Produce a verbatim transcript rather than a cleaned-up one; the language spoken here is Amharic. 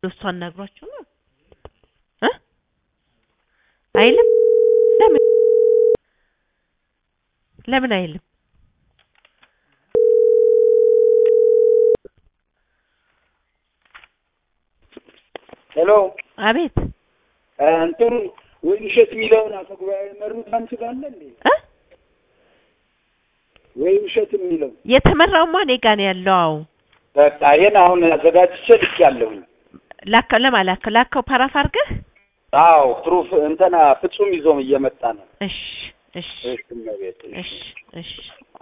እሷን ነግሯቸው ነው እ አይልም ለምን ለምን አይልም ሄሎ አቤት አንተሩ ወይንሸት ሚለውን አፈጉባኤ መሩት አንቺ ጋር አለ እንዴ እ ወይንሸት ሚለው የተመራው ማን ጋር ነው ያለው በቃ ይሄን አሁን አዘጋጅቼ ልክ ያለሁኝ ላከው ለማላከው ላከው ፓራፍ አድርገህ አዎ ፕሩፍ እንተና ፍጹም ይዞም እየመጣ ነው እሺ እሺ እሺ እሺ እሺ